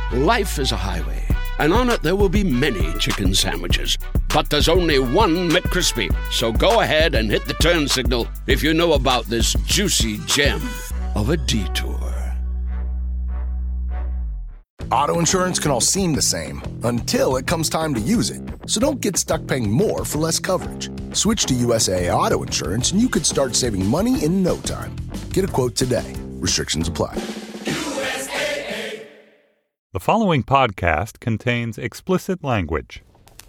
Life is a highway, and on it there will be many chicken sandwiches. But there's only one McCrispy. So go ahead and hit the turn signal if you know about this juicy gem of a detour. Auto insurance can all seem the same until it comes time to use it. So don't get stuck paying more for less coverage. Switch to USAA Auto Insurance and you could start saving money in no time. Get a quote today. Restrictions apply. USAA. The following podcast contains explicit language.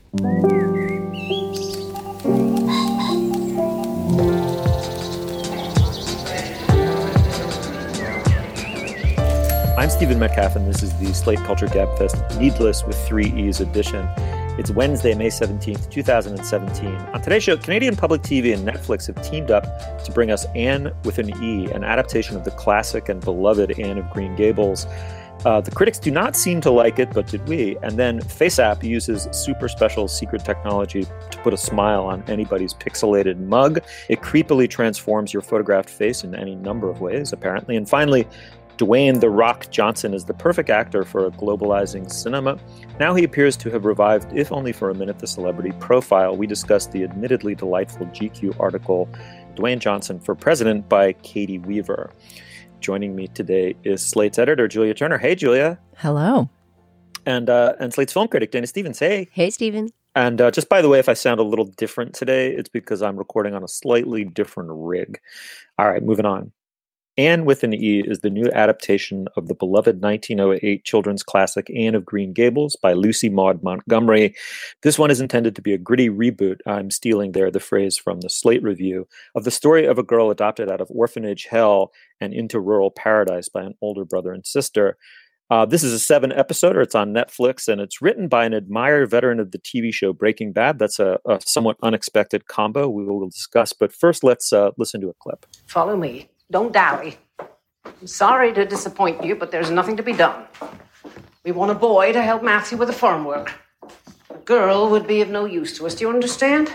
I'm Stephen Metcalf, and this is the Slate Culture Gabfest Needless with 3 E's edition. It's Wednesday, May 17th, 2017. On today's show, Canadian Public TV and Netflix have teamed up to bring us Anne with an E, an adaptation of the classic and beloved Anne of Green Gables. The critics do not seem to like it, but did we? And then FaceApp uses super special secret technology to put a smile on anybody's pixelated mug. It creepily transforms your photographed face in any number of ways, apparently. And finally, Dwayne "The Rock" Johnson is the perfect actor for a globalizing cinema. Now he appears to have revived, if only for a minute, the celebrity profile. We discussed the admittedly delightful GQ article, Dwayne Johnson for President by Katie Weaver. Joining me today is Slate's editor, Julia Turner. Hey, Julia. Hello. And Slate's film critic, Dana Stevens. Hey. Hey, Stephen. And just by the way, if I sound a little different today, it's because I'm recording on a slightly different rig. All right, moving on. Anne with an E is the new adaptation of the beloved 1908 children's classic Anne of Green Gables by Lucy Maud Montgomery. This one is intended to be a gritty reboot, I'm stealing there the phrase from the Slate review, of the story of a girl adopted out of orphanage hell and into rural paradise by an older brother and sister. This is a 7-episoder. It's on Netflix, and it's written by an admired veteran of the TV show Breaking Bad. That's a somewhat unexpected combo we will discuss. But first, let's listen to a clip. Follow me. Don't dally. I'm sorry to disappoint you, but there's nothing to be done. We want a boy to help Matthew with the farm work. A girl would be of no use to us. Do you understand?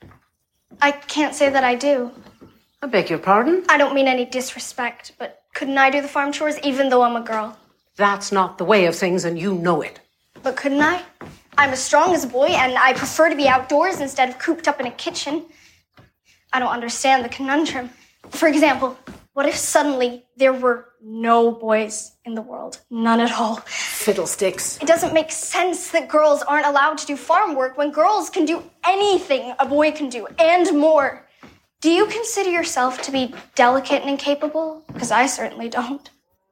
I can't say that I do. I beg your pardon? I don't mean any disrespect, but couldn't I do the farm chores even though I'm a girl? That's not the way of things, and you know it. But couldn't I? I'm as strong as a boy, and I prefer to be outdoors instead of cooped up in a kitchen. I don't understand the conundrum. For example, what if suddenly there were no boys in the world? None at all. Fiddlesticks. It doesn't make sense that girls aren't allowed to do farm work when girls can do anything a boy can do, and more. Do you consider yourself to be delicate and incapable? Because I certainly don't.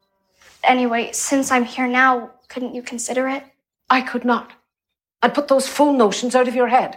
Anyway, since I'm here now, couldn't you consider it? I could not. I'd put those fool notions out of your head.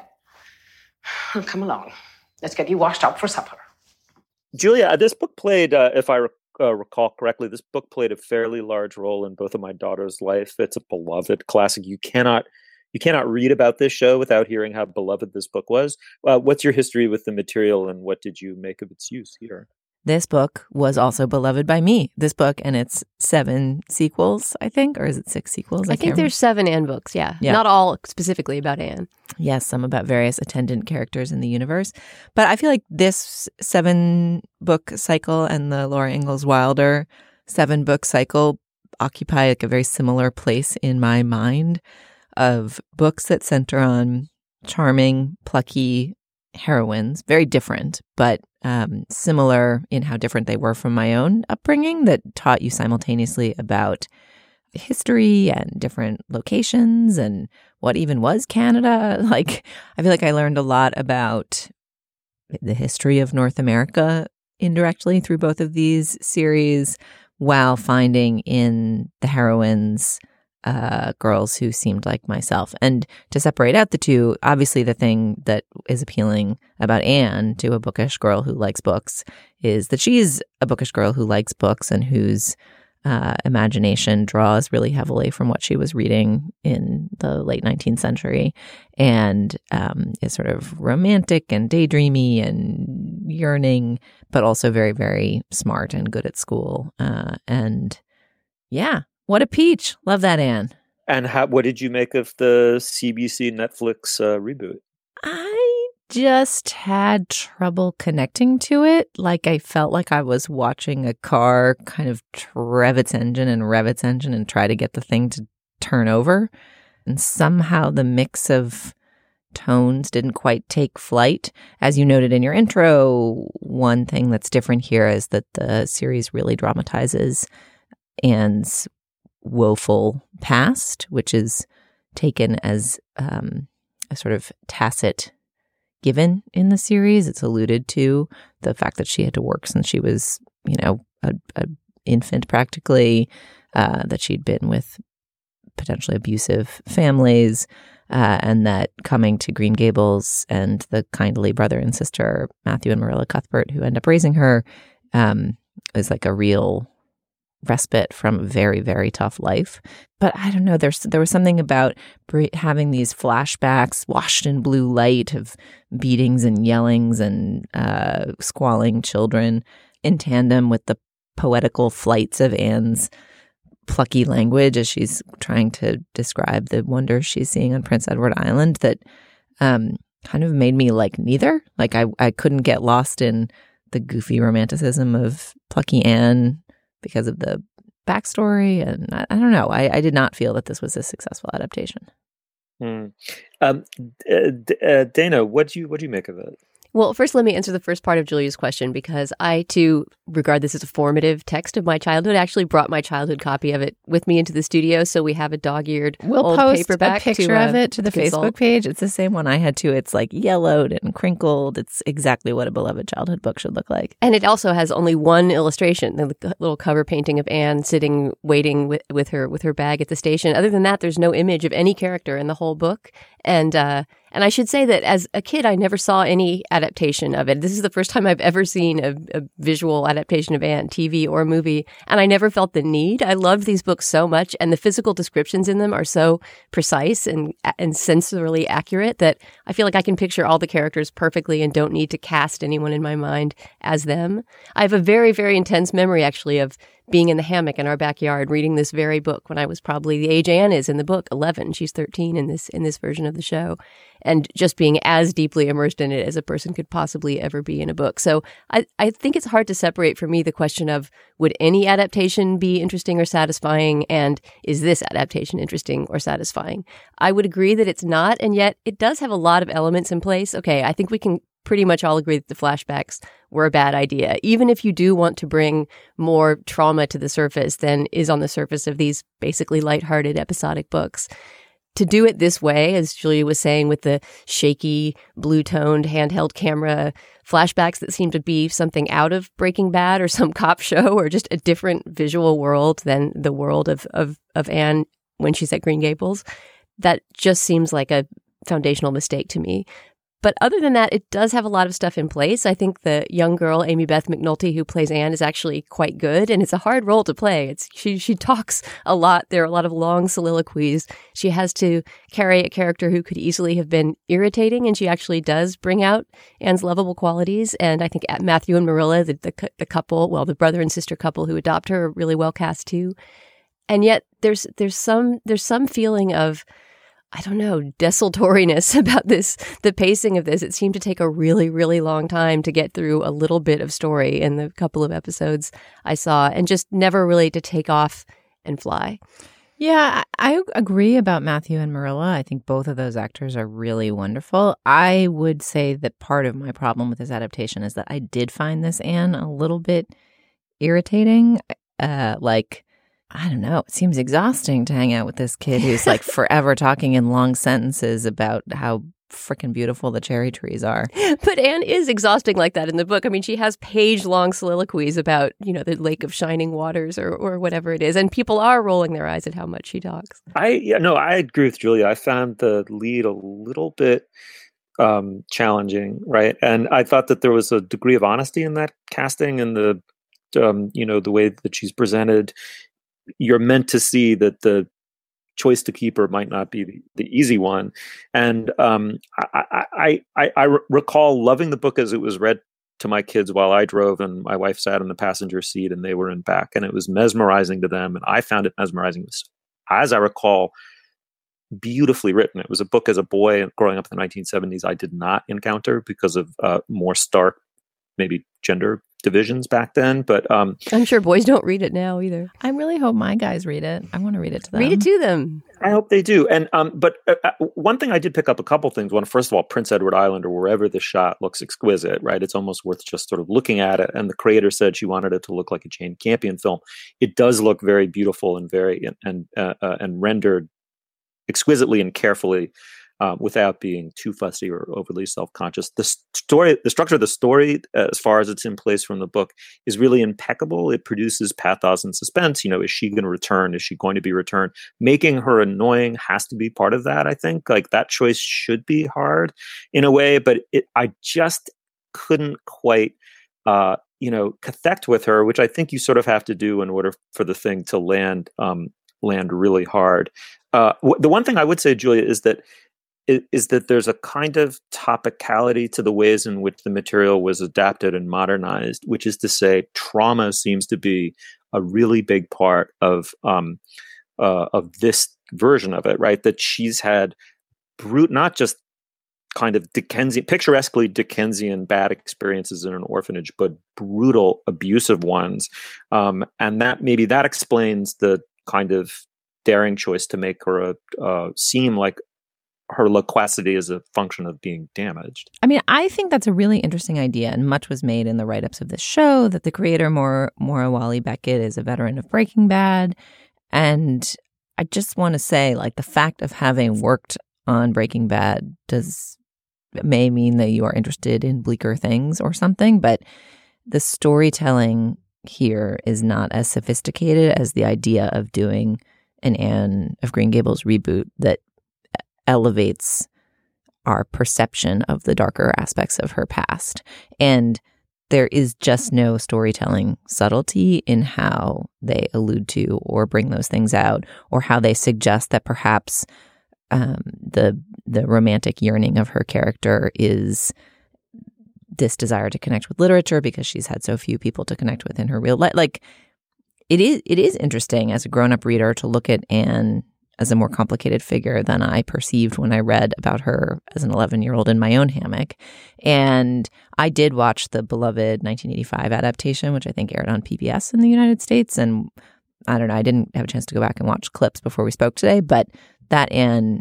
Come along. Let's get you washed up for supper. Julia, this book played, if I recall correctly, this book played a fairly large role in both of my daughter's life. It's a beloved classic. You cannot read about this show without hearing how beloved this book was. What's your history with the material, and what did you make of its use here? This book was also beloved by me. This book and its 7 sequels, I think, or is it 6 sequels? I think there's 7 Anne books, yeah. Not all specifically about Anne. Yes, some about various attendant characters in the universe. But I feel like this 7-book cycle and the Laura Ingalls Wilder 7-book cycle occupy like a very similar place in my mind of books that center on charming, plucky heroines, very different, but similar in how different they were from my own upbringing, that taught you simultaneously about history and different locations and what even was Canada. Like, I feel like I learned a lot about the history of North America indirectly through both of these series, while finding in the heroines girls who seemed like myself. And to separate out the two, obviously the thing that is appealing about Anne to a bookish girl who likes books is that she's a bookish girl who likes books and whose imagination draws really heavily from what she was reading in the late 19th century, and is sort of romantic and daydreamy and yearning, but also very, very smart and good at school. And yeah, what a peach. Love that, Anne. And what did you make of the CBC Netflix reboot? I just had trouble connecting to it. Like, I felt like I was watching a car kind of rev its engine and try to get the thing to turn over. And somehow the mix of tones didn't quite take flight. As you noted in your intro, one thing that's different here is that the series really dramatizes Anne's woeful past, which is taken as a sort of tacit given in the series. It's alluded to, the fact that she had to work since she was, a infant practically, that she'd been with potentially abusive families, and that coming to Green Gables and the kindly brother and sister, Matthew and Marilla Cuthbert, who end up raising her, is like a real respite from a very, very tough life. But I don't know, there was something about having these flashbacks washed in blue light of beatings and yellings and squalling children in tandem with the poetical flights of Anne's plucky language as she's trying to describe the wonders she's seeing on Prince Edward Island, that kind of made me like neither. Like I couldn't get lost in the goofy romanticism of plucky Anne because of the backstory. And I don't know. I did not feel that this was a successful adaptation. Dana, what do you make of it? Well, first, let me answer the first part of Julia's question, because I, too, regard this as a formative text of my childhood. I actually brought my childhood copy of it with me into the studio, so we have a dog-eared old paperback. We'll post a picture of it to the Facebook page. It's the same one I had, too. It's like yellowed and crinkled. It's exactly what a beloved childhood book should look like. And it also has only one illustration, the little cover painting of Anne sitting, waiting with her bag at the station. Other than that, there's no image of any character in the whole book. And I should say that as a kid, I never saw any adaptation of it. This is the first time I've ever seen a visual adaptation of Anne, TV or movie, and I never felt the need. I loved these books so much, and the physical descriptions in them are so precise and sensorily accurate that I feel like I can picture all the characters perfectly and don't need to cast anyone in my mind as them. I have a very, very intense memory, actually, of being in the hammock in our backyard reading this very book when I was probably the age Anne is in the book, 11. She's 13 in this version of the show. And just being as deeply immersed in it as a person could possibly ever be in a book. So I think it's hard to separate for me the question of, would any adaptation be interesting or satisfying? And is this adaptation interesting or satisfying? I would agree that it's not, and yet it does have a lot of elements in place. Okay, I think we can pretty much all agree that the flashbacks were a bad idea. Even if you do want to bring more trauma to the surface than is on the surface of these basically lighthearted episodic books. To do it this way, as Julia was saying, with the shaky, blue-toned, handheld camera flashbacks that seem to be something out of Breaking Bad or some cop show or just a different visual world than the world of Anne when she's at Green Gables, that just seems like a foundational mistake to me. But other than that, it does have a lot of stuff in place. I think the young girl, Amy Beth McNulty, who plays Anne, is actually quite good, and it's a hard role to play. She talks a lot. There are a lot of long soliloquies. She has to carry a character who could easily have been irritating, and she actually does bring out Anne's lovable qualities. And I think Matthew and Marilla, the couple, well, the brother and sister couple who adopt her, are really well cast too. And yet there's some feeling of, I don't know, desultoriness about this, the pacing of this. It seemed to take a really, really long time to get through a little bit of story in the couple of episodes I saw, and just never really to take off and fly. Yeah, I agree about Matthew and Marilla. I think both of those actors are really wonderful. I would say that part of my problem with this adaptation is that I did find this Anne a little bit irritating. I don't know. It seems exhausting to hang out with this kid who's like forever talking in long sentences about how freaking beautiful the cherry trees are. But Anne is exhausting like that in the book. I mean, she has page-long soliloquies about, the Lake of Shining Waters or whatever it is. And people are rolling their eyes at how much she talks. I agree with Julia. I found the lead a little bit challenging, right? And I thought that there was a degree of honesty in that casting and the way that she's presented. You're meant to see that the choice to keep her might not be the easy one. And I recall loving the book as it was read to my kids while I drove, and my wife sat in the passenger seat and they were in back, and it was mesmerizing to them. And I found it mesmerizing. As I recall, beautifully written. It was a book as a boy growing up in the 1970s I did not encounter because of more stark, maybe gender divisions back then, but I'm sure boys don't read it now either. I really hope my guys read it. I want to read it to them. Read it to them. I hope they do. And but one thing I did pick up a couple things. One, first of all, Prince Edward Island or wherever the shot looks exquisite, right? It's almost worth just sort of looking at it. And the creator said she wanted it to look like a Jane Campion film. It does look very beautiful and very and rendered exquisitely and carefully. Without being too fussy or overly self-conscious. The structure of the story, as far as it's in place from the book, is really impeccable. It produces pathos and suspense. Is she going to return? Is she going to be returned? Making her annoying has to be part of that, I think. Like, that choice should be hard in a way, but I just couldn't quite, connect with her, which I think you sort of have to do in order for the thing to land really hard. The one thing I would say, Julia, is that there's a kind of topicality to the ways in which the material was adapted and modernized, which is to say, trauma seems to be a really big part of this version of it, right? That she's had not just kind of picturesquely Dickensian bad experiences in an orphanage, but brutal, abusive ones, and that explains the kind of daring choice to make her seem like her loquacity is a function of being damaged. I mean, I think that's a really interesting idea, and much was made in the write-ups of this show that the creator, Maura Wally Beckett, is a veteran of Breaking Bad. And I just want to say, like, the fact of having worked on Breaking Bad may mean that you are interested in bleaker things or something, but the storytelling here is not as sophisticated as the idea of doing an Anne of Green Gables reboot that elevates our perception of the darker aspects of her past. And there is just no storytelling subtlety in how they allude to or bring those things out, or how they suggest that perhaps the romantic yearning of her character is this desire to connect with literature because she's had so few people to connect with in her real life. Like, it is interesting as a grown-up reader to look at Anne as a more complicated figure than I perceived when I read about her as an 11-year-old in my own hammock. And I did watch the beloved 1985 adaptation, which I think aired on PBS in the United States. And I don't know, I didn't have a chance to go back and watch clips before we spoke today, but that Anne,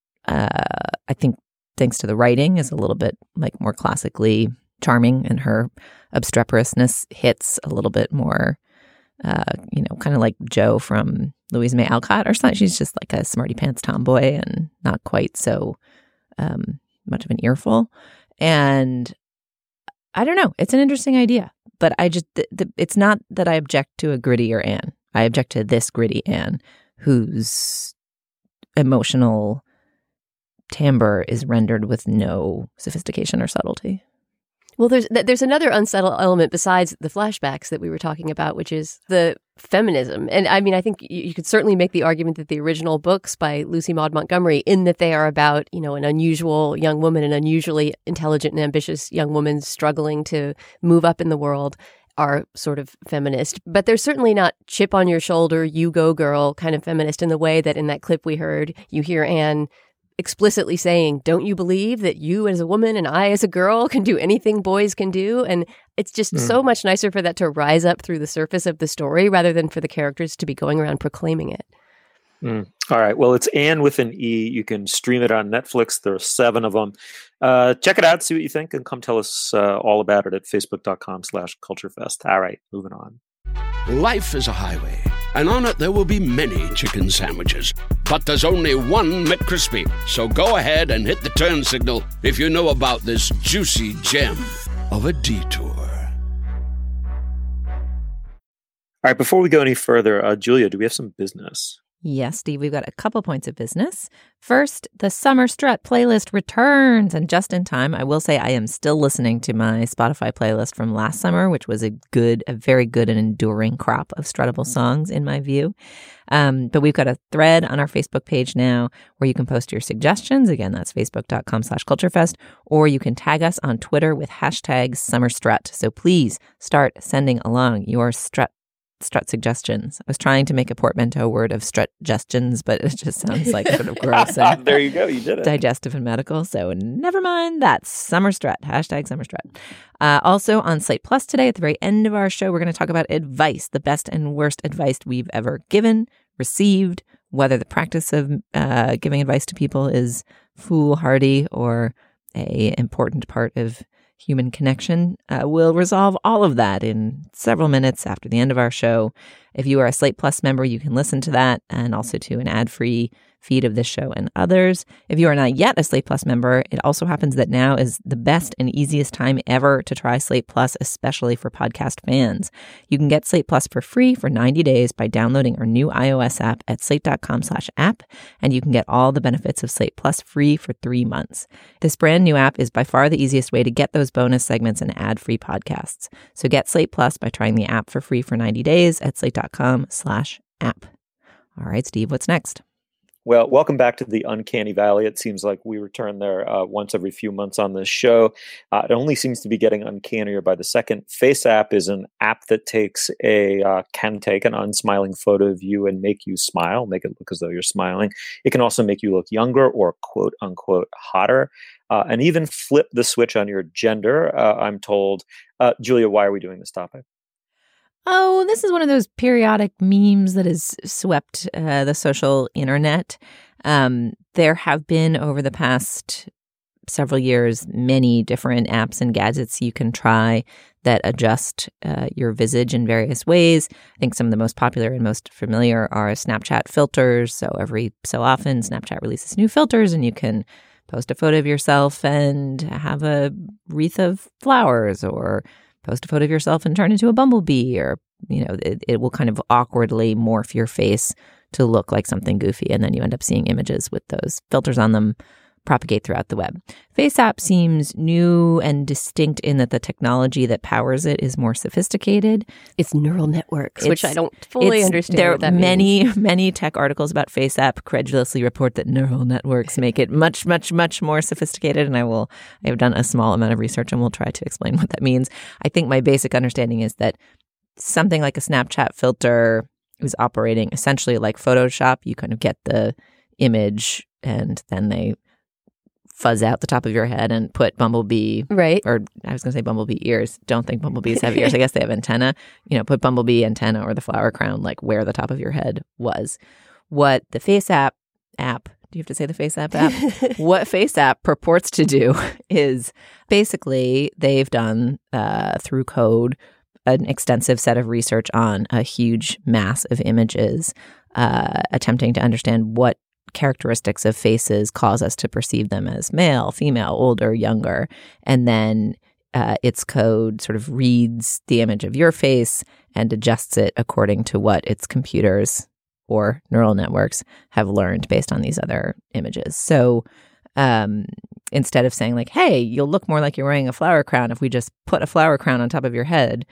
I think, thanks to the writing, is a little bit like more classically charming, and her obstreperousness hits a little bit more, kind of like Jo from Louisa May Alcott or something. She's just like a smarty pants tomboy and not quite so much of an earful. And I don't know. It's an interesting idea, but I just it's not that I object to a grittier Anne. I object to this gritty Anne, whose emotional timbre is rendered with no sophistication or subtlety. Well, there's another unsettled element besides the flashbacks that we were talking about, which is the feminism. And I mean, I think you could certainly make the argument that the original books by Lucy Maud Montgomery, in that they are about, an unusual young woman, an unusually intelligent and ambitious young woman struggling to move up in the world, are sort of feminist. But they're certainly not chip on your shoulder, you go girl kind of feminist in the way that in that clip we heard, you hear Anne explicitly saying, don't you believe that you as a woman and I as a girl can do anything boys can do? And it's just so much nicer for that to rise up through the surface of the story rather than for the characters to be going around proclaiming it. All right. Well, it's Anne with an E. You can stream it on Netflix. There are 7 of them. Check it out, see what you think, and come tell us all about it at facebook.com/culturefest. All right, moving on. Life is a highway, and on it there will be many chicken sandwiches. But there's only one McCrispy. So go ahead and hit the turn signal if you know about this juicy gem of a detour. All right, before we go any further, Julia, do we have some business? Yes, Steve, we've got a couple points of business. First, the Summer Strut playlist returns, and just in time. I will say I am still listening to my Spotify playlist from last summer, which was a very good and enduring crop of Strutable songs, in my view. But we've got a thread on our Facebook page now where you can post your suggestions. Again, that's facebook.com/culturefest, or you can tag us on Twitter with #SummerStrut. So please start sending along your strut suggestions. I was trying to make a portmanteau word of strut-gestions, but it just sounds like sort of gross. And there you go. You did it. Digestive and medical. So never mind. That's Summer Strut. #Summer Strut. Also on Slate Plus today, at the very end of our show, we're going to talk about advice, the best and worst advice we've ever given, received, whether the practice of giving advice to people is foolhardy or a important part of human connection. We'll resolve all of that in several minutes after the end of our show. If you are a Slate Plus member, you can listen to that and also to an ad-free feed of this show and others. If you are not yet a Slate Plus member, it also happens that now is the best and easiest time ever to try Slate Plus, especially for podcast fans. You can get Slate Plus for free for 90 days by downloading our new iOS app at slate.com/app, and you can get all the benefits of Slate Plus free for 3 months. This brand new app is by far the easiest way to get those bonus segments and ad-free podcasts. So get Slate Plus by trying the app for free for 90 days at slate.com/app. All right, Steve, what's next? Well, welcome back to the Uncanny Valley. It seems like we return there once every few months on this show. It only seems to be getting uncannier by the second. FaceApp is an app that can take an unsmiling photo of you and make you smile, make it look as though you're smiling. It can also make you look younger or quote unquote hotter, and even flip the switch on your gender, I'm told. Julia, why are we doing this topic? Oh, this is one of those periodic memes that has swept the social internet. There have been, over the past several years, many different apps and gadgets you can try that adjust your visage in various ways. I think some of the most popular and most familiar are Snapchat filters. So every so often, Snapchat releases new filters, and you can post a photo of yourself and have a wreath of flowers, or post a photo of yourself and turn into a bumblebee, or, it will kind of awkwardly morph your face to look like something goofy. And then you end up seeing images with those filters on them propagate throughout the web. FaceApp seems new and distinct in that the technology that powers it is more sophisticated. It's neural networks, which I don't fully understand. There what that are many tech articles about FaceApp credulously report that neural networks make it much, much, much more sophisticated. And I have done a small amount of research and will try to explain what that means. I think my basic understanding is that something like a Snapchat filter is operating essentially like Photoshop. You kind of get the image and then they fuzz out the top of your head and put bumblebee, right? Or I was going to say bumblebee ears. Don't think bumblebees have ears. I guess they have antenna. Put bumblebee antenna or the flower crown, like where the top of your head was. What the FaceApp app, do you have to say the FaceApp app? What FaceApp purports to do is basically they've done through code an extensive set of research on a huge mass of images, attempting to understand what characteristics of faces cause us to perceive them as male, female, older, younger. And then its code sort of reads the image of your face and adjusts it according to what its computers or neural networks have learned based on these other images. So instead of saying like, hey, you'll look more like you're wearing a flower crown if we just put a flower crown on top of your head,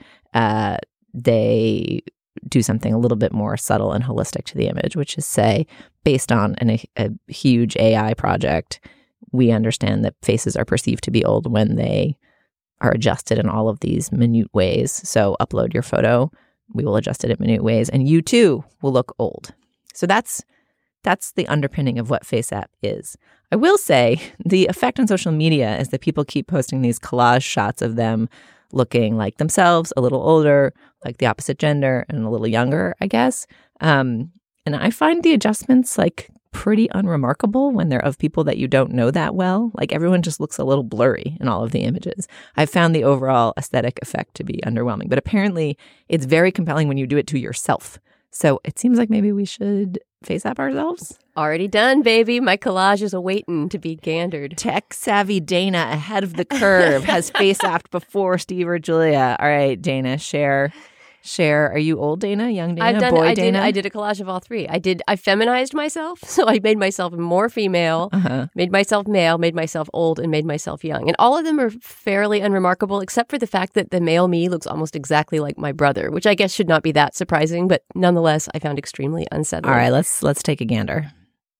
they do something a little bit more subtle and holistic to the image, which is say, based on a huge AI project, we understand that faces are perceived to be old when they are adjusted in all of these minute ways. So upload your photo, we will adjust it in minute ways, and you too will look old. So that's the underpinning of what FaceApp is. I will say the effect on social media is that people keep posting these collage shots of them looking like themselves, a little older, like the opposite gender, and a little younger, I guess. And I find the adjustments like pretty unremarkable when they're of people that you don't know that well. Like everyone just looks a little blurry in all of the images. I've found the overall aesthetic effect to be underwhelming, but apparently it's very compelling when you do it to yourself. So it seems like maybe we should FaceApp ourselves. Already done, baby. My collage is awaiting to be gandered. Tech savvy Dana ahead of the curve has FaceApped before Steve or Julia. All right, Dana, share. Are you old Dana, young Dana, boy Dana? I did a collage of all three. I feminized myself, so I made myself more female, made myself male, made myself old, and made myself young. And all of them are fairly unremarkable, except for the fact that the male me looks almost exactly like my brother, which I guess should not be that surprising, but nonetheless, I found extremely unsettling. All right, let's take a gander.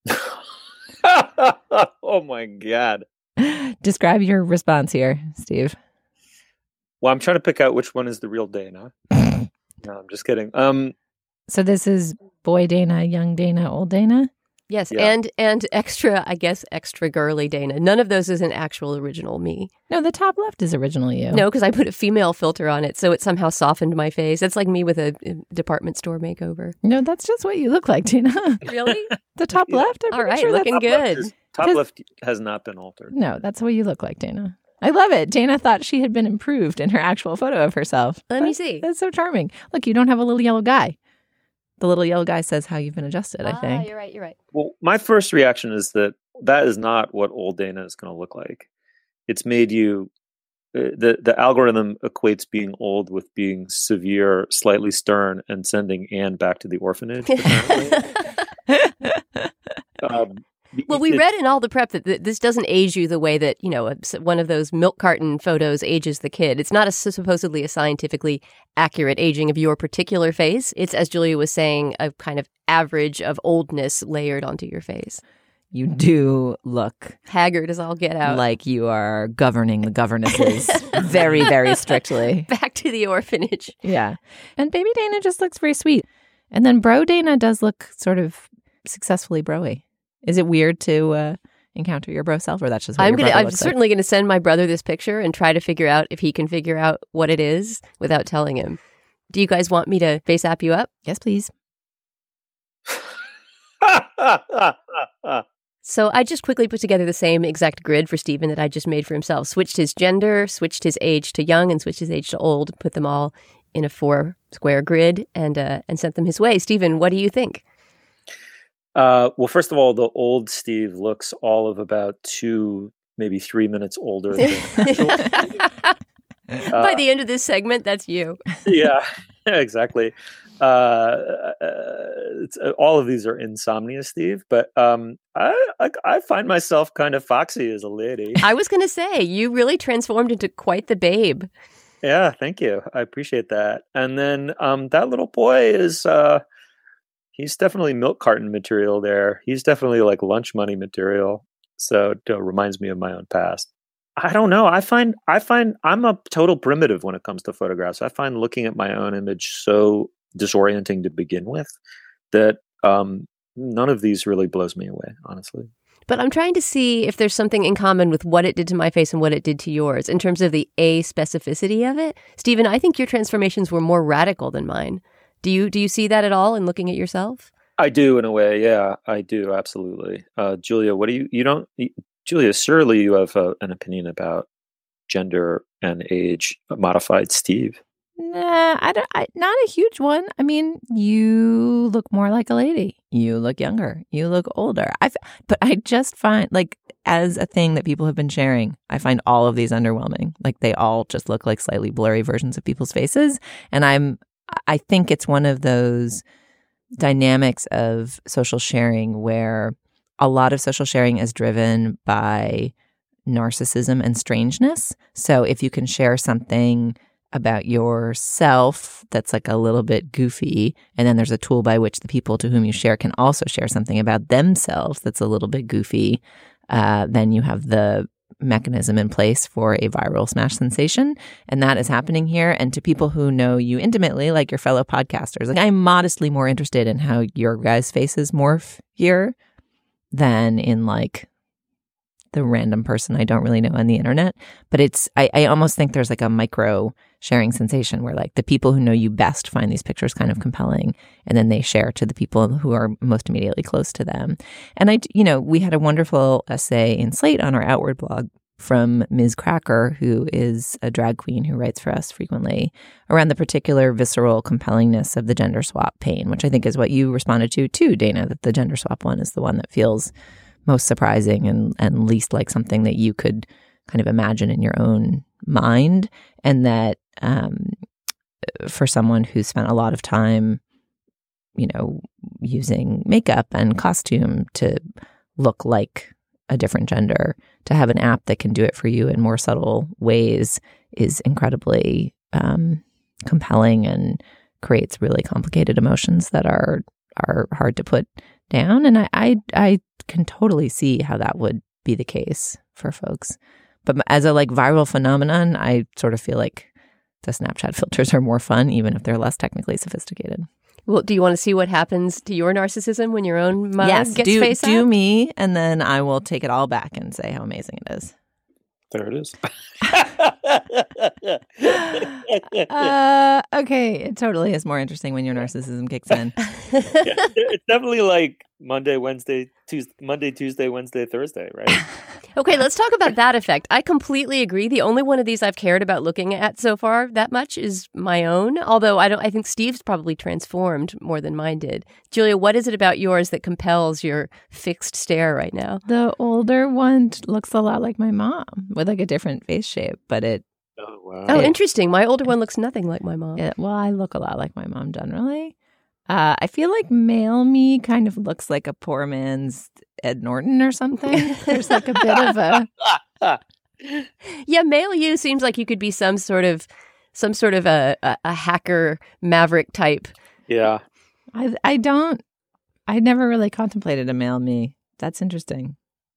Oh my God. Describe your response here, Steve. Well, I'm trying to pick out which one is the real Dana. No, I'm just kidding. So this is boy Dana, young Dana, old Dana? Yes, Yeah. and extra, I guess, extra girly Dana. None of those is an actual original me. No, the top left is original you. No, because I put a female filter on it, so it somehow softened my face. It's like me with a department store makeover. No, that's just what you look like, Dana. Really? The top left? I'm All pretty right, sure looking that's- good. Top 'Cause- left has not been altered. No, that's what you look like, Dana. I love it. Dana thought she had been improved in her actual photo of herself. Let me see. That's so charming. Look, you don't have a little yellow guy. The little yellow guy says how you've been adjusted, I think. You're right. Well, my first reaction is that is not what old Dana is going to look like. It's made you the algorithm equates being old with being severe, slightly stern, and sending Anne back to the orphanage. Well, we read in all the prep that this doesn't age you the way that, one of those milk carton photos ages the kid. It's not supposedly a scientifically accurate aging of your particular face. It's, as Julia was saying, a kind of average of oldness layered onto your face. You do look haggard as all get out. Like you are governing the governesses very, very strictly. Back to the orphanage. Yeah. And baby Dana just looks very sweet. And then bro Dana does look sort of successfully bro-y. Is it weird to encounter your bro self, or that's just what I'm certainly going to send my brother this picture and try to figure out if he can figure out what it is without telling him. Do you guys want me to face app you up? Yes, please. So I just quickly put together the same exact grid for Stephen that I just made for himself. Switched his gender, switched his age to young, and switched his age to old. Put them all in a 4-square grid and sent them his way. Stephen, what do you think? Well, first of all, the old Steve looks all of about 2, maybe 3 minutes older than By the end of this segment, that's you. Yeah, exactly. All of these are insomnia, Steve, but I find myself kind of foxy as a lady. I was going to say, you really transformed into quite the babe. Yeah, thank you. I appreciate that. And then that little boy is... he's definitely milk carton material there. He's definitely like lunch money material. So it reminds me of my own past. I don't know. I find I'm a total primitive when it comes to photographs. I find looking at my own image so disorienting to begin with that none of these really blows me away, honestly. But I'm trying to see if there's something in common with what it did to my face and what it did to yours in terms of the specificity of it. Stephen, I think your transformations were more radical than mine. Do you see that at all in looking at yourself? I do, in a way. Yeah, I do. Absolutely. Julia, what do Julia, surely you have an opinion about gender and age modified Steve. Nah, not a huge one. I mean, you look more like a lady. You look younger. You look older. But I just find, like, as a thing that people have been sharing, I find all of these underwhelming. Like, they all just look like slightly blurry versions of people's faces. And I think it's one of those dynamics of social sharing where a lot of social sharing is driven by narcissism and strangeness. So if you can share something about yourself that's like a little bit goofy, and then there's a tool by which the people to whom you share can also share something about themselves that's a little bit goofy, then you have the mechanism in place for a viral smash sensation. And that is happening here. And to people who know you intimately, like your fellow podcasters, like I'm modestly more interested in how your guys' faces morph here than in like the random person I don't really know on the internet. But I almost think there's like a micro sharing sensation where like the people who know you best find these pictures kind of compelling, and then they share to the people who are most immediately close to them. And we had a wonderful essay in Slate on our Outward blog from Ms. Cracker, who is a drag queen who writes for us frequently, around the particular visceral compellingness of the gender swap pain, which I think is what you responded to too, Dana, that the gender swap one is the one that feels most surprising and least like something that you could kind of imagine in your own mind. And that for someone who spent a lot of time, using makeup and costume to look like a different gender, to have an app that can do it for you in more subtle ways is incredibly compelling and creates really complicated emotions that are hard to put down. And I can totally see how that would be the case for folks. But as a like viral phenomenon, I sort of feel like the Snapchat filters are more fun, even if they're less technically sophisticated. Well, do you want to see what happens to your narcissism when your own mug gets face do up? me, and then I will take it all back and say how amazing it is. There it is. Okay, it totally is more interesting when your narcissism kicks in. It's definitely like Monday, Tuesday, Wednesday, Thursday, right? Okay, let's talk about that effect. I completely agree. The only one of these I've cared about looking at so far that much is my own. Although I think Steve's probably transformed more than mine did. Julia, what is it about yours that compels your fixed stare right now? The older one looks a lot like my mom with like a different face shape, but it. Oh, wow. Oh, interesting. My older one looks nothing like my mom. Yeah, well, I look a lot like my mom generally. I feel like male me kind of looks like a poor man's Ed Norton or something. There's like a bit of a... Yeah, male you seems like you could be some sort of a hacker maverick type. Yeah. I never really contemplated a male me. That's interesting.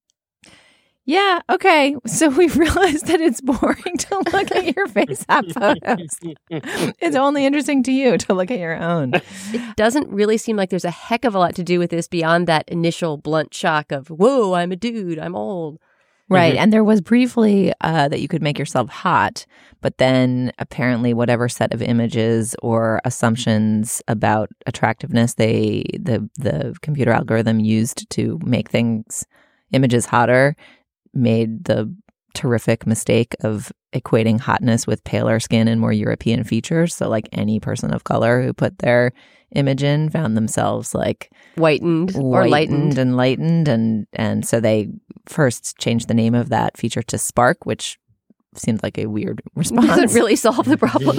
Yeah, okay. So we've realized that it's boring to look at your face app photos. It's only interesting to you to look at your own. It doesn't really seem like there's a heck of a lot to do with this beyond that initial blunt shock of, whoa, I'm a dude, I'm old. Right. And there was briefly that you could make yourself hot, but then apparently whatever set of images or assumptions about attractiveness the computer algorithm used to make images hotter made the terrific mistake of equating hotness with paler skin and more European features. So like any person of color who put their image in found themselves like whitened or lightened. And so they first changed the name of that feature to Spark, which seemed like a weird response. Doesn't really solve the problem.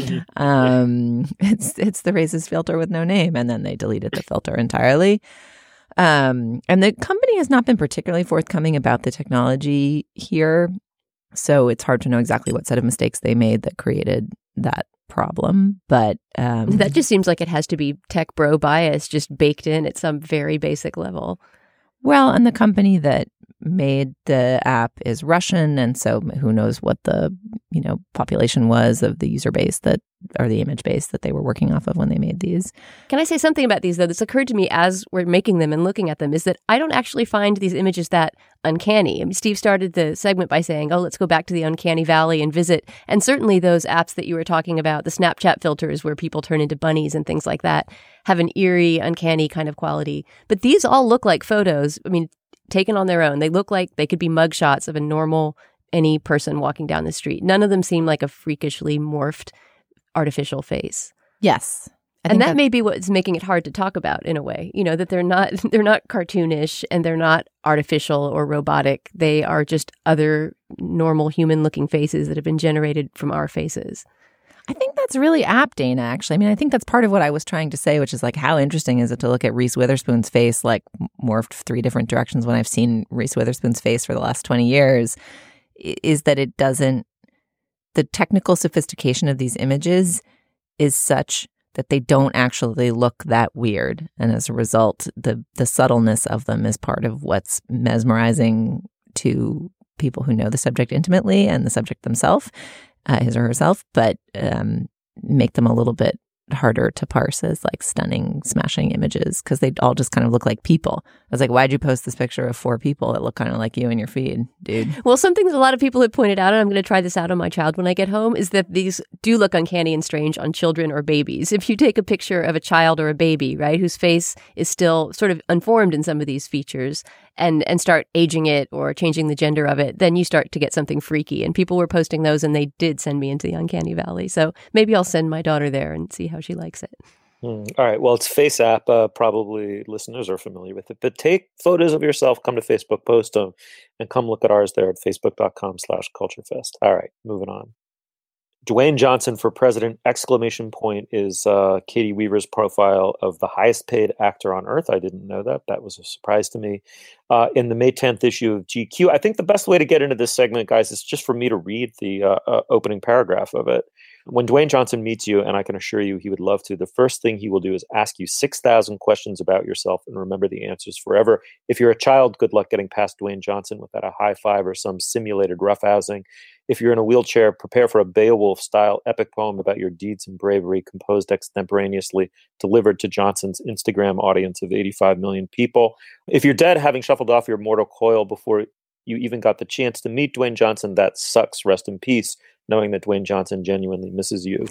It's the racist filter with no name. And then they deleted the filter entirely. And the company has not been particularly forthcoming about the technology here. So it's hard to know exactly what set of mistakes they made that created that problem. But that just seems like it has to be tech bro bias just baked in at some very basic level. Well, and the company that made the app is Russian. And so who knows what the, population was of the user base or the image base that they were working off of when they made these. Can I say something about these, though? This occurred to me as we're making them and looking at them, is that I don't actually find these images that uncanny. I mean, Steve started the segment by saying, let's go back to the uncanny valley and visit. And certainly those apps that you were talking about, the Snapchat filters where people turn into bunnies and things like that, have an eerie, uncanny kind of quality. But these all look like photos. I mean, taken on their own. They look like they could be mugshots of a normal, any person walking down the street. None of them seem like a freakishly morphed artificial face. Yes. And that may be what's making it hard to talk about in a way, that they're not cartoonish and they're not artificial or robotic. They are just other normal human looking faces that have been generated from our faces. I think that's really apt, Dana, actually. I mean, I think that's part of what I was trying to say, which is like, how interesting is it to look at Reese Witherspoon's face, like morphed 3 different directions when I've seen Reese Witherspoon's face for the last 20 years, is that the technical sophistication of these images is such that they don't actually look that weird. And as a result, the subtleness of them is part of what's mesmerizing to people who know the subject intimately and the subject themselves. His or herself, but make them a little bit harder to parse as like stunning, smashing images because they all just kind of look like people. I was like, why'd you post this picture of 4 people that look kind of like you in your feed, dude? Well, something that a lot of people have pointed out, and I'm going to try this out on my child when I get home, is that these do look uncanny and strange on children or babies. If you take a picture of a child or a baby, right, whose face is still sort of unformed in some of these features, and start aging it or changing the gender of it, then you start to get something freaky. And people were posting those, and they did send me into the uncanny valley. So maybe I'll send my daughter there and see how she likes it. All right. Well, it's Face App. Probably listeners are familiar with it. But take photos of yourself, come to Facebook, post them, and come look at ours there at facebook.com/culturefest. All right. Moving on. Dwayne Johnson for president, ! Is Katie Weaver's profile of the highest paid actor on earth. I didn't know that. That was a surprise to me. In the May 10th issue of GQ, I think the best way to get into this segment, guys, is just for me to read the opening paragraph of it. When Dwayne Johnson meets you, and I can assure you he would love to, the first thing he will do is ask you 6,000 questions about yourself and remember the answers forever. If you're a child, good luck getting past Dwayne Johnson without a high five or some simulated roughhousing. If you're in a wheelchair, prepare for a Beowulf-style epic poem about your deeds and bravery, composed extemporaneously, delivered to Johnson's Instagram audience of 85 million people. If you're dead, having shuffled off your mortal coil before you even got the chance to meet Dwayne Johnson, that sucks. Rest in peace, knowing that Dwayne Johnson genuinely misses you.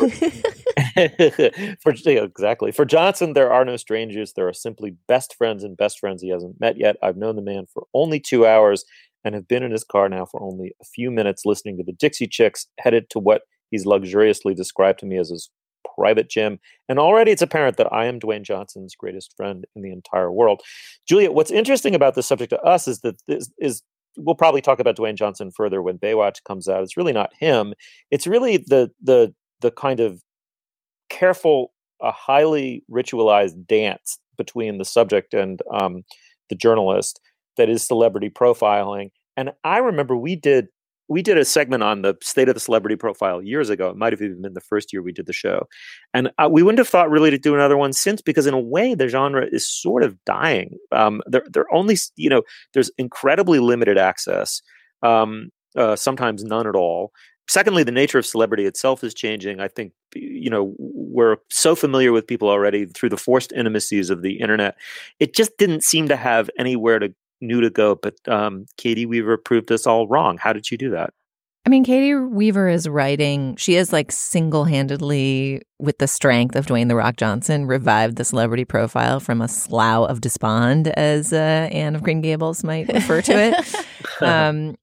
Exactly. For Johnson, there are no strangers. There are simply best friends and best friends he hasn't met yet. I've known the man for only 2 hours and have been in his car now for only a few minutes listening to the Dixie Chicks, headed to what he's luxuriously described to me as his private gym. And already it's apparent that I am Dwayne Johnson's greatest friend in the entire world. Juliet, what's interesting about this subject to us is that we'll probably talk about Dwayne Johnson further when Baywatch comes out. It's really not him. It's really the kind of careful, highly ritualized dance between the subject and the journalist that is celebrity profiling. And I remember we did a segment on the state of the celebrity profile years ago. It might have even been the first year we did the show. And we wouldn't have thought really to do another one since, because in a way the genre is sort of dying. They're only, there's incredibly limited access, sometimes none at all. Secondly, the nature of celebrity itself is changing. I think, we're so familiar with people already through the forced intimacies of the internet. It just didn't seem to have anywhere new to go. But Katie Weaver proved us all wrong. How did she do that? I mean, Katie Weaver is writing, she is like single-handedly, with the strength of Dwayne "The Rock" Johnson, revived the celebrity profile from a slough of despond, as Anne of Green Gables might refer to it.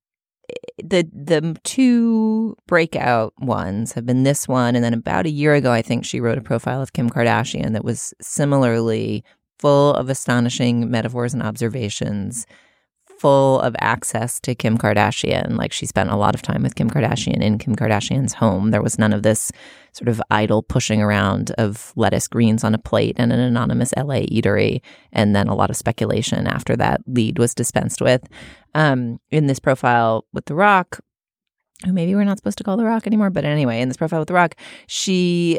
The two breakout ones have been this one, and then about a year ago, I think she wrote a profile of Kim Kardashian that was similarly full of astonishing metaphors and observations, full of access to Kim Kardashian. Like, she spent a lot of time with Kim Kardashian in Kim Kardashian's home. There was none of this sort of idle pushing around of lettuce greens on a plate and an anonymous LA eatery, and then a lot of speculation after that lead was dispensed with. In this profile with The Rock, who maybe we're not supposed to call The Rock anymore, but anyway, in this profile with The Rock, she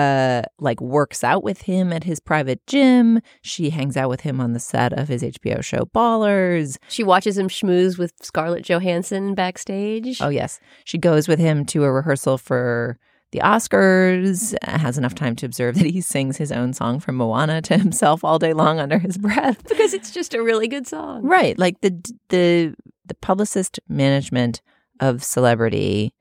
works out with him at his private gym. She hangs out with him on the set of his HBO show Ballers. She watches him schmooze with Scarlett Johansson backstage. Oh, yes. She goes with him to a rehearsal for the Oscars, has enough time to observe that he sings his own song from Moana to himself all day long under his breath. Because it's just a really good song. Right. Like the publicist management of celebrity,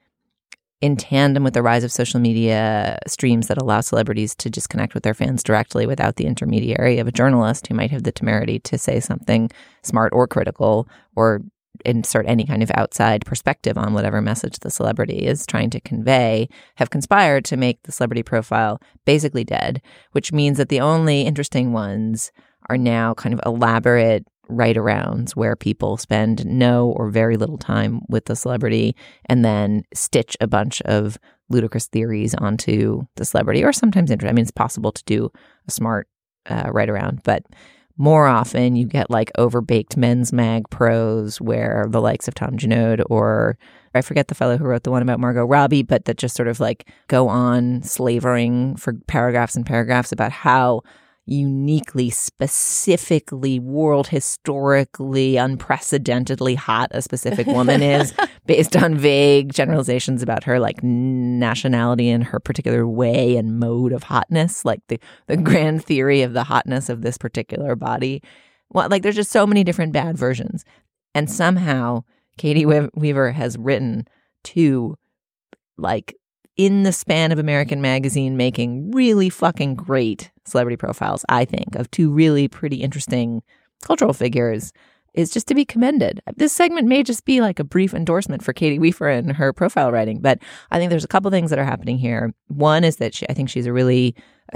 in tandem with the rise of social media streams that allow celebrities to just connect with their fans directly without the intermediary of a journalist who might have the temerity to say something smart or critical or insert any kind of outside perspective on whatever message the celebrity is trying to convey, have conspired to make the celebrity profile basically dead, which means that the only interesting ones are now kind of elaborate write-arounds where people spend no or very little time with the celebrity and then stitch a bunch of ludicrous theories onto the celebrity, or sometimes I mean, it's possible to do a smart write-around, but more often you get like overbaked men's mag prose where the likes of Tom Junod, or I forget the fellow who wrote the one about Margot Robbie, but that just sort of like go on slavering for paragraphs and paragraphs about how uniquely, specifically, world historically, unprecedentedly hot a specific woman is based on vague generalizations about her like nationality and her particular way and mode of hotness, like the grand theory of the hotness of this particular body. Well, like there's just so many different bad versions. And somehow Katie Weaver has written two, like, in the span of American magazine, making really fucking great celebrity profiles, I think, of two really pretty interesting cultural figures, is just to be commended. This segment may just be like a brief endorsement for Katie Weaver and her profile writing, but I think there's a couple things that are happening here. One is that I think she's a really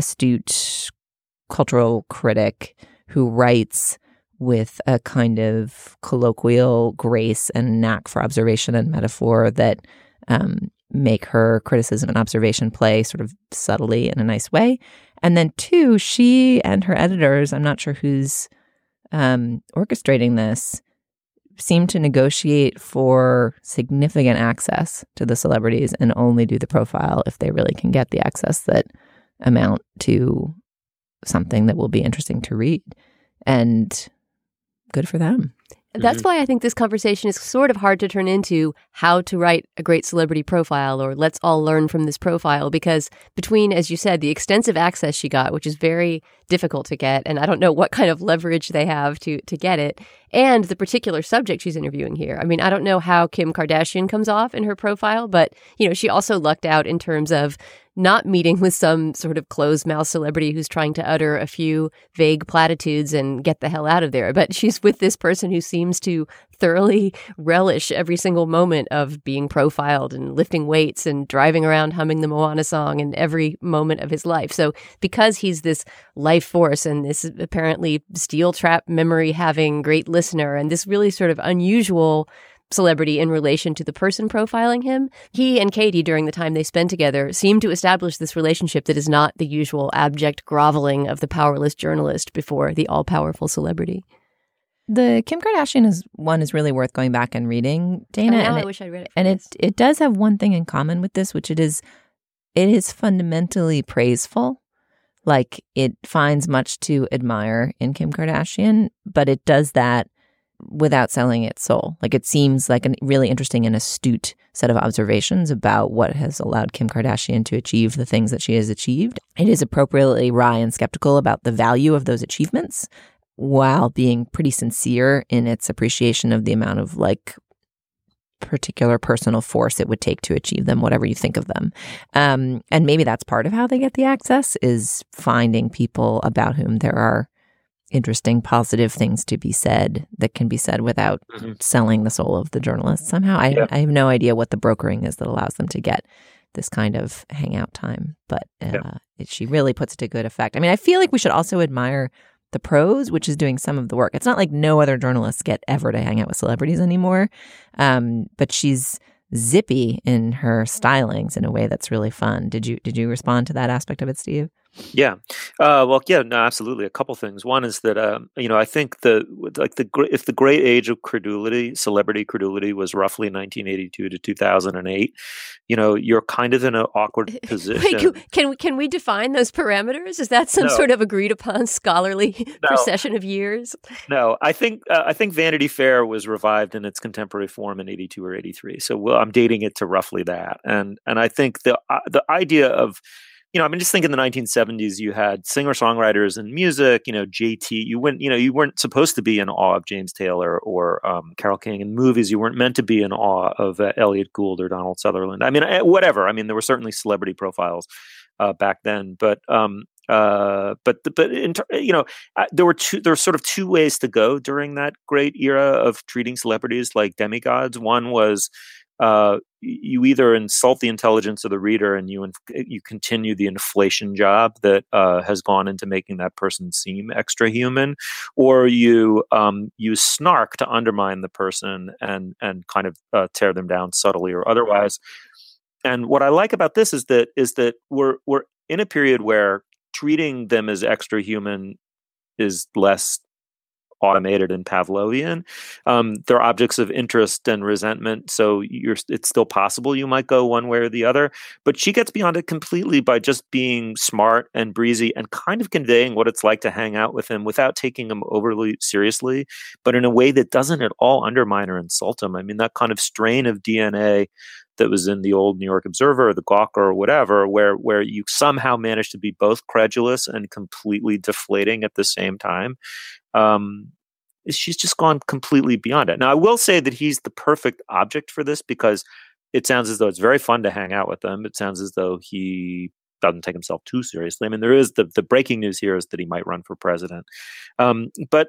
astute cultural critic who writes with a kind of colloquial grace and knack for observation and metaphor that make her criticism and observation play sort of subtly in a nice way. And then two, she and her editors, I'm not sure who's orchestrating this, seem to negotiate for significant access to the celebrities and only do the profile if they really can get the access that amount to something that will be interesting to read. And good for them. That's why I think this conversation is sort of hard to turn into how to write a great celebrity profile or let's all learn from this profile, because between, as you said, the extensive access she got, which is very difficult to get, and I don't know what kind of leverage they have to get it, and the particular subject she's interviewing here. I mean, I don't know how Kim Kardashian comes off in her profile, but, you know, she also lucked out in terms of not meeting with some sort of closed-mouth celebrity who's trying to utter a few vague platitudes and get the hell out of there. But she's with this person who seems to thoroughly relish every single moment of being profiled and lifting weights and driving around humming the Moana song in every moment of his life. So because he's this life force and this apparently steel trap memory having great listener and this really sort of unusual celebrity in relation to the person profiling him, he and Katie, during the time they spend together, seem to establish this relationship that is not the usual abject groveling of the powerless journalist before the all-powerful celebrity. The Kim Kardashian is really worth going back and reading, Dana. I wish I'd read it. And it does have one thing in common with this, which it is fundamentally praiseful. Like, it finds much to admire in Kim Kardashian, but it does that without selling its soul. Like, it seems like a really interesting and astute set of observations about what has allowed Kim Kardashian to achieve the things that she has achieved. It is appropriately wry and skeptical about the value of those achievements, while being pretty sincere in its appreciation of the amount of, like, particular personal force it would take to achieve them, whatever you think of them. And maybe that's part of how they get the access, is finding people about whom there are interesting, positive things to be said that can be said without selling the soul of the journalist somehow. I have no idea what the brokering is that allows them to get this kind of hangout time, but she really puts it to good effect. I mean, I feel like we should also admire the Prose, which is doing some of the work. It's not like no other journalists get ever to hang out with celebrities anymore, but she's zippy in her stylings in a way that's really fun. Did you respond to that aspect of it, Steve? Yeah. No, absolutely. A couple things. One is that, I think if the great age of credulity, celebrity credulity, was roughly 1982 to 2008, you're kind of in an awkward position. Wait, can we define those parameters? Is that some sort of agreed upon scholarly procession of years? No, I think Vanity Fair was revived in its contemporary form in 82 or 83. So I'm dating it to roughly that. And I think the idea of, just think in the 1970s, you had singer-songwriters and music, JT. You weren't supposed to be in awe of James Taylor or Carole King. In movies, you weren't meant to be in awe of Elliot Gould or Donald Sutherland. I mean, whatever. I mean, there were certainly celebrity profiles back then, but there were sort of two ways to go during that great era of treating celebrities like demigods. One was, you either insult the intelligence of the reader and you continue the inflation job that has gone into making that person seem extra human, or you use snark to undermine the person and kind of tear them down subtly or otherwise. And what I like about this is that we're in a period where treating them as extra human is less automated and Pavlovian. They're objects of interest and resentment, so it's still possible you might go one way or the other. But she gets beyond it completely by just being smart and breezy and kind of conveying what it's like to hang out with him without taking him overly seriously, but in a way that doesn't at all undermine or insult him. I mean, that kind of strain of DNA that was in the old New York Observer or the Gawker or whatever, where you somehow managed to be both credulous and completely deflating at the same time. She's just gone completely beyond it. Now, I will say that he's the perfect object for this because it sounds as though it's very fun to hang out with him. It sounds as though he doesn't take himself too seriously. I mean, there is the breaking news here is that he might run for president. But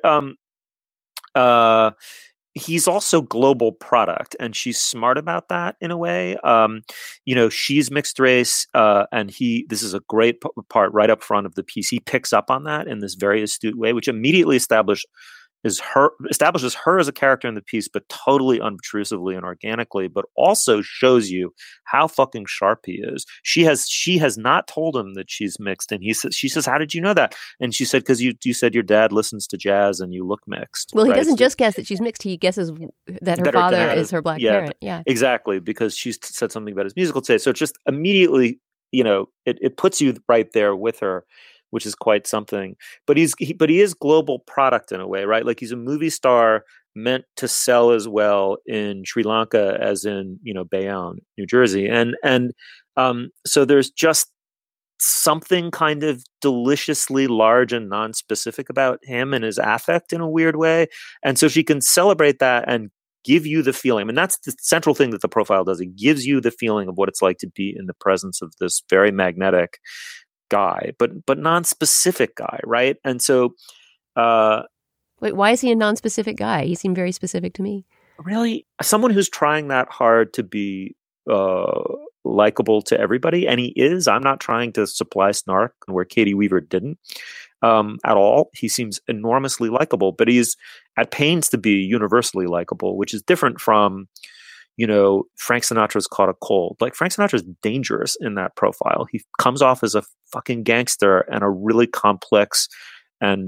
he's also global product, and she's smart about that in a way. She's mixed race, and this is a great part right up front of the piece. He picks up on that in this very astute way, which immediately establishes her as a character in the piece, but totally unobtrusively and organically, but also shows you how fucking sharp he is. She has not told him that she's mixed, and she says, "How did you know that?" And she said, "Because you said your dad listens to jazz and you look mixed." Well, he doesn't just guess that she's mixed; he guesses that her father is her black parent. Yeah, exactly, because she's said something about his musical taste. So it just immediately, it puts you right there with her, which is quite something. But he is global product in a way, right? Like, he's a movie star meant to sell as well in Sri Lanka as in, Bayonne, New Jersey. And so there's just something kind of deliciously large and non-specific about him and his affect in a weird way. And so she can celebrate that and give you the feeling. I mean, that's the central thing that the profile does. It gives you the feeling of what it's like to be in the presence of this very magnetic guy, but non-specific guy, right? And so wait, why is he a non-specific guy? He seemed very specific to me. Really, someone who's trying that hard to be likable to everybody, and he is. I'm not trying to supply snark where Katie Weaver didn't at all. He seems enormously likable, but he's at pains to be universally likable, which is different from, Frank Sinatra's Caught a Cold. Like, Frank Sinatra's dangerous in that profile. He comes off as a fucking gangster and a really complex and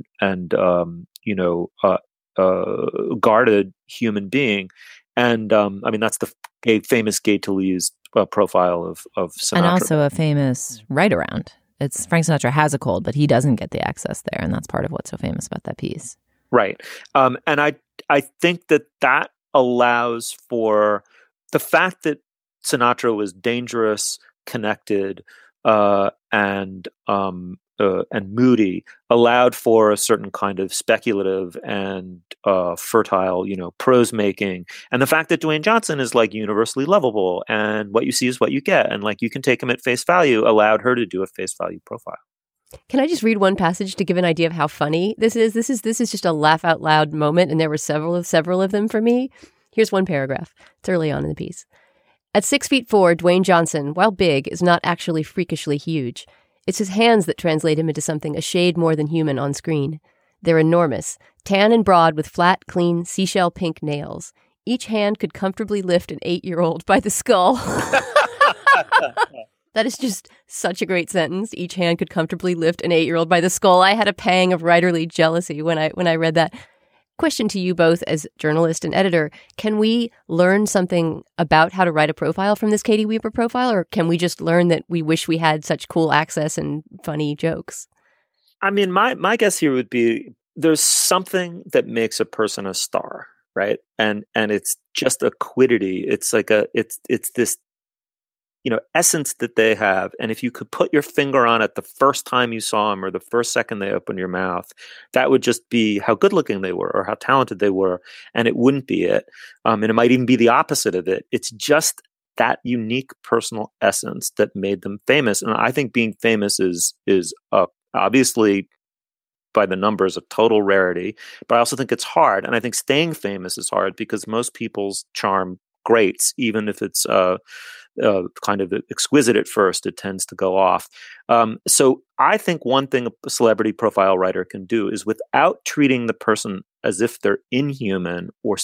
guarded human being. And I mean, that's the famous Gay Talese profile of Sinatra. And also a famous write-around. It's Frank Sinatra has a cold, but he doesn't get the access there. And that's part of what's so famous about that piece. Right. And I think that allows for the fact that Sinatra was dangerous, connected, and moody, allowed for a certain kind of speculative and fertile, prose making. And the fact that Dwayne Johnson is like universally lovable, and what you see is what you get, and like you can take him at face value, allowed her to do a face value profile. Can I just read one passage to give an idea of how funny this is? This is just a laugh out loud moment, and there were several of them for me. Here's one paragraph. It's early on in the piece. At 6'4", Dwayne Johnson, while big, is not actually freakishly huge. It's his hands that translate him into something a shade more than human on screen. They're enormous, tan and broad with flat, clean, seashell pink nails. Each hand could comfortably lift an 8-year-old by the skull. That is just such a great sentence. Each hand could comfortably lift an 8-year-old by the skull. I had a pang of writerly jealousy when I read that. Question to you both as journalist and editor. Can we learn something about how to write a profile from this Katie Weaver profile, or can we just learn that we wish we had such cool access and funny jokes? I mean, my guess here would be there's something that makes a person a star, right? And it's just a quiddity. It's like it's this essence that they have. And if you could put your finger on it the first time you saw them or the first second they opened your mouth, that would just be how good looking they were or how talented they were. And it wouldn't be it. And it might even be the opposite of it. It's just that unique personal essence that made them famous. And I think being famous is obviously by the numbers a total rarity, but I also think it's hard. And I think staying famous is hard because most people's charm grates, even if it's kind of exquisite at first, it tends to go off. So I think one thing a celebrity profile writer can do is, without treating the person as if they're inhuman or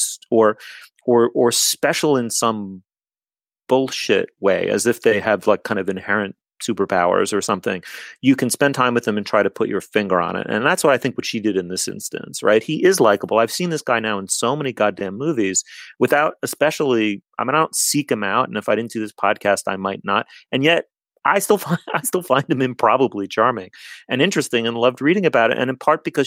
special in some bullshit way, as if they have like kind of inherent superpowers or something, you can spend time with them and try to put your finger on it. And that's what I think what she did in this instance, right? He is likable. I've seen this guy now in so many goddamn movies without especially, I mean, I don't seek him out. And if I didn't do this podcast, I might not. And yet I still find him improbably charming and interesting and loved reading about it. And in part because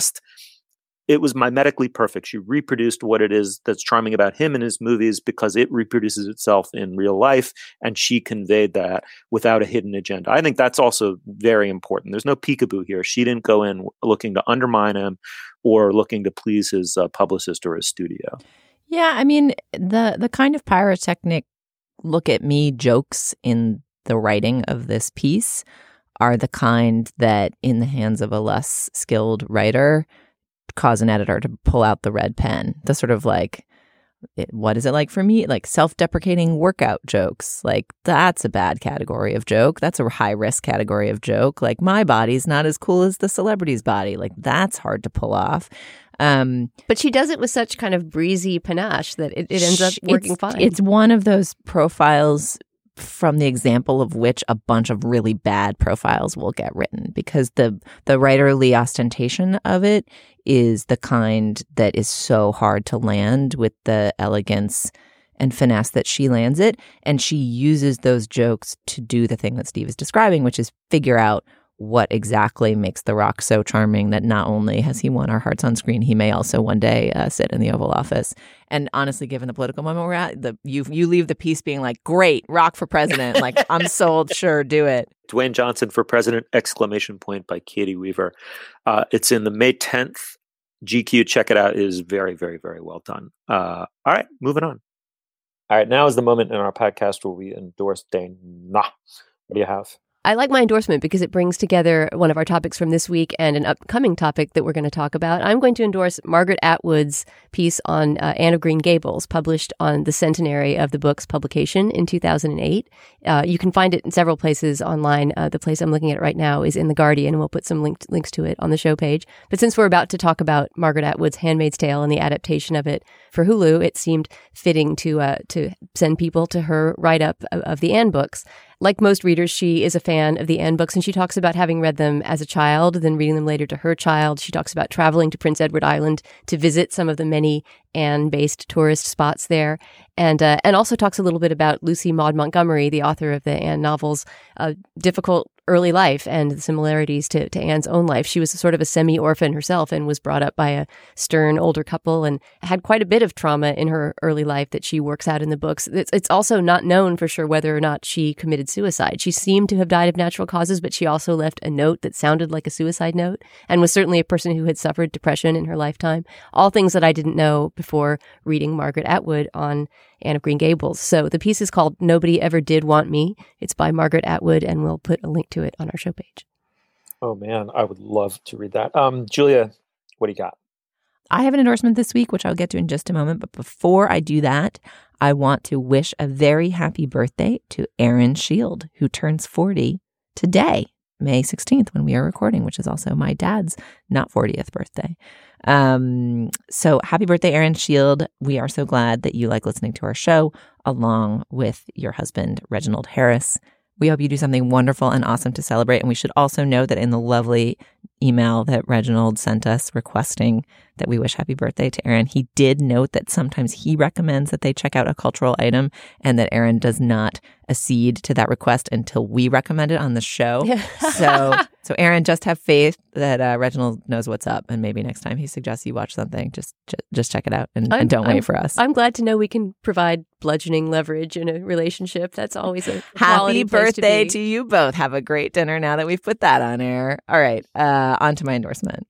it was mimetically perfect. She reproduced what it is that's charming about him in his movies because it reproduces itself in real life, and she conveyed that without a hidden agenda. I think that's also very important. There's no peekaboo here. She didn't go in looking to undermine him or looking to please his publicist or his studio. Yeah, I mean, the kind of pyrotechnic look at me jokes in the writing of this piece are the kind that, in the hands of a less skilled writer, cause an editor to pull out the red pen. The sort of like, what is it like for me? Like self-deprecating workout jokes. Like, that's a bad category of joke. That's a high-risk category of joke. Like, my body's not as cool as the celebrity's body. Like, that's hard to pull off. But she does it with such kind of breezy panache that it ends up working fine. It's one of those profiles from the example of which a bunch of really bad profiles will get written, because the writerly ostentation of it is the kind that is so hard to land with the elegance and finesse that she lands it. And she uses those jokes to do the thing that Steve is describing, which is figure out what exactly makes The Rock so charming that not only has he won our hearts on screen, he may also one day sit in the Oval Office. And honestly, given the political moment we're at, you leave the piece being like, great, Rock for president. Like, I'm sold. Sure, do it. Dwayne Johnson for President! By Katie Weaver. It's in the May 10th GQ. Check it out. It is very, very, very well done. All right, moving on. All right, now is the moment in our podcast where we endorse Dana. What do you have? I like my endorsement because it brings together one of our topics from this week and an upcoming topic that we're going to talk about. I'm going to endorse Margaret Atwood's piece on Anne of Green Gables, published on the centenary of the book's publication in 2008. You can find it in several places online. The place I'm looking at right now is in The Guardian, and we'll put some links to it on the show page. But since we're about to talk about Margaret Atwood's Handmaid's Tale and the adaptation of it for Hulu, it seemed fitting to send people to her write-up of the Anne books. Like most readers, she is a fan of the Anne books, and she talks about having read them as a child, then reading them later to her child. She talks about traveling to Prince Edward Island to visit some of the many Anne-based tourist spots there, and also talks a little bit about Lucy Maud Montgomery, the author of the Anne novels, difficult early life and the similarities to Anne's own life. She was sort of a semi-orphan herself and was brought up by a stern older couple and had quite a bit of trauma in her early life that she works out in the books. It's also not known for sure whether or not she committed suicide. She seemed to have died of natural causes, but she also left a note that sounded like a suicide note and was certainly a person who had suffered depression in her lifetime. All things that I didn't know before reading Margaret Atwood on Anne of Green Gables. So the piece is called Nobody Ever Did Want Me. It's by Margaret Atwood, and we'll put a link to it on our show page. Oh, man, I would love to read that. Julia, what do you got? I have an endorsement this week, which I'll get to in just a moment. But before I do that, I want to wish a very happy birthday to Aaron Shield, who turns 40 today, May 16th, when we are recording, which is also my dad's not 40th birthday. So happy birthday, Aaron Shield. We are so glad that you like listening to our show along with your husband, Reginald Harris. We hope you do something wonderful and awesome to celebrate. And we should also note that in the lovely email that Reginald sent us requesting that we wish happy birthday to Aaron, he did note that sometimes he recommends that they check out a cultural item and that Aaron does not accede to that request until we recommend it on the show. So Aaron, just have faith that Reginald knows what's up, and maybe next time he suggests you watch something, just check it out and don't wait for us. I'm glad to know we can provide bludgeoning leverage in a relationship. That's always a happy birthday to you both. Have a great dinner now that we've put that on air. All right, on to my endorsement.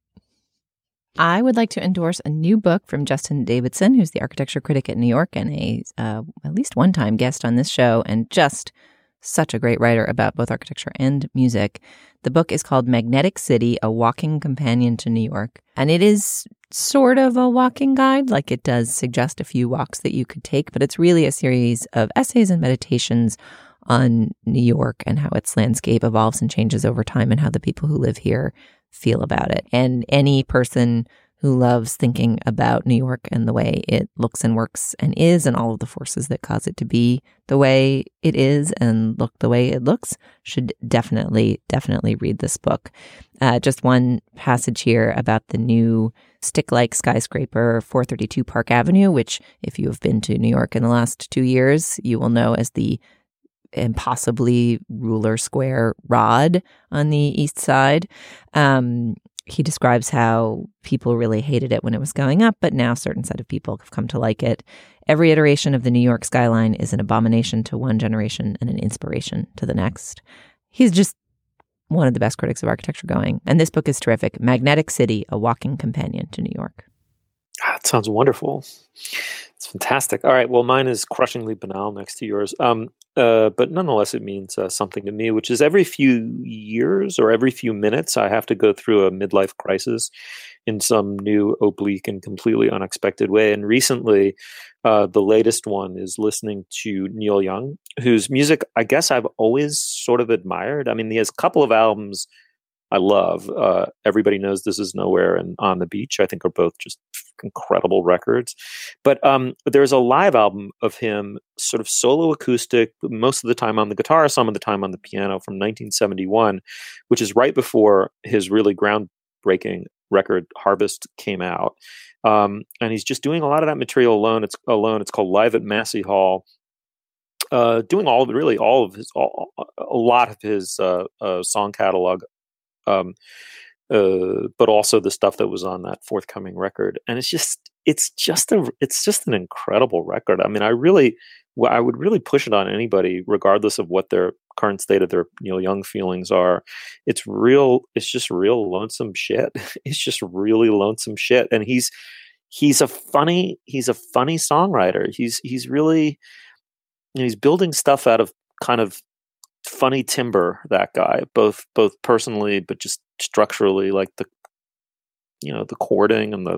I would like to endorse a new book from Justin Davidson, who's the architecture critic at New York and a at least one-time guest on this show, and just such a great writer about both architecture and music. The book is called Magnetic City, A Walking Companion to New York. And it is sort of a walking guide, like it does suggest a few walks that you could take, but it's really a series of essays and meditations on New York and how its landscape evolves and changes over time and how the people who live here feel about it. And any person who loves thinking about New York and the way it looks and works and is and all of the forces that cause it to be the way it is and look the way it looks should definitely read this book. Just one passage here about the new stick-like skyscraper 432 Park Avenue, which if you have been to New York in the last 2 years, you will know as the impossibly ruler square rod on the east side. He describes how people really hated it when it was going up, but now a certain set of people have come to like it. Every iteration of the New York skyline is an abomination to one generation and an inspiration to the next. He's just one of the best critics of architecture going. And this book is terrific. Magnetic City, A Walking Companion to New York. That sounds wonderful. It's fantastic. All right. Well, mine is crushingly banal next to yours. But nonetheless, it means something to me, which is every few years or every few minutes, I have to go through a midlife crisis in some new, oblique, and completely unexpected way. And recently, the latest one is listening to Neil Young, whose music I guess I've always sort of admired. I mean, he has a couple of albums I love. Everybody Knows This Is Nowhere and On the Beach, I think, are both just incredible records. But there's a live album of him, sort of solo acoustic, most of the time on the guitar, some of the time on the piano, from 1971, which is right before his really groundbreaking record Harvest came out. And he's just doing a lot of that material alone. It's called Live at Massey Hall. Doing a lot of his song catalog but also the stuff that was on that forthcoming record. And it's just an incredible record. I mean, I would really push it on anybody, regardless of what their current state of their Neil Young feelings are. It's just real lonesome shit. It's just really lonesome shit. And he's a funny songwriter. He's really, he's building stuff out of kind of funny timber, that guy, both personally, but just structurally, like the chording and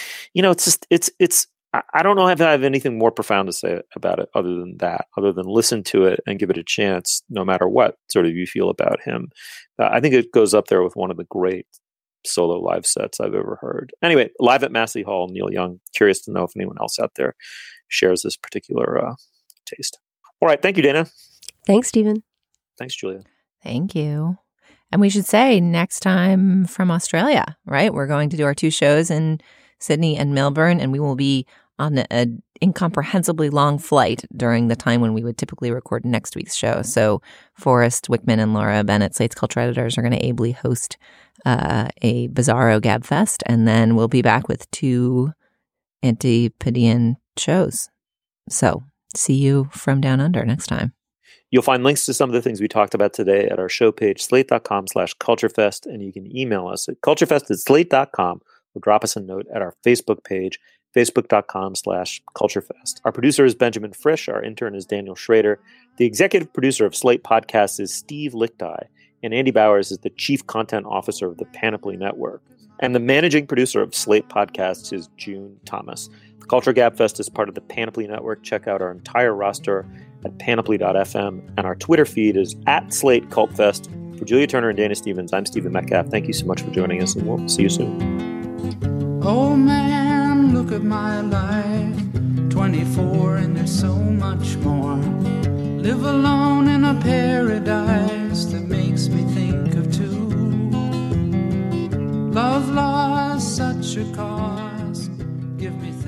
I don't know if I have anything more profound to say about it other than listen to it and give it a chance, no matter what sort of you feel about him. I think it goes up there with one of the great solo live sets I've ever heard. Anyway, live at Massey Hall, Neil Young. Curious to know if anyone else out there shares this particular taste. All right. Thank you, Dana. Thanks, Stephen. Thanks, Julia. Thank you. And we should say next time from Australia, right? We're going to do our 2 shows in Sydney and Melbourne, and we will be on an incomprehensibly long flight during the time when we would typically record next week's show. So Forrest Wickman and Laura Bennett, Slate's Culture Editors, are going to ably host a Bizarro Gab Fest, and then we'll be back with 2 Antipodean shows. So see you from down under next time. You'll find links to some of the things we talked about today at our show page, slate.com/culturefest, and you can email us at culturefest@slate.com or drop us a note at our Facebook page, facebook.com/culturefest. Our producer is Benjamin Frisch. Our intern is Daniel Schrader. The executive producer of Slate Podcasts is Steve Lichtai, and Andy Bowers is the chief content officer of the Panoply Network. And the managing producer of Slate Podcasts is June Thomas. The Culture Gab Fest is part of the Panoply Network. Check out our entire roster at panoply.fm, and our Twitter feed is @SlateCultFest. For Julia Turner and Dana Stevens, I'm Stephen Metcalf. Thank you so much for joining us, and we'll see you soon. Oh man, look at my life, 24 and there's so much more. Live alone in a paradise that makes me think of 2. Love lost such a cost, give me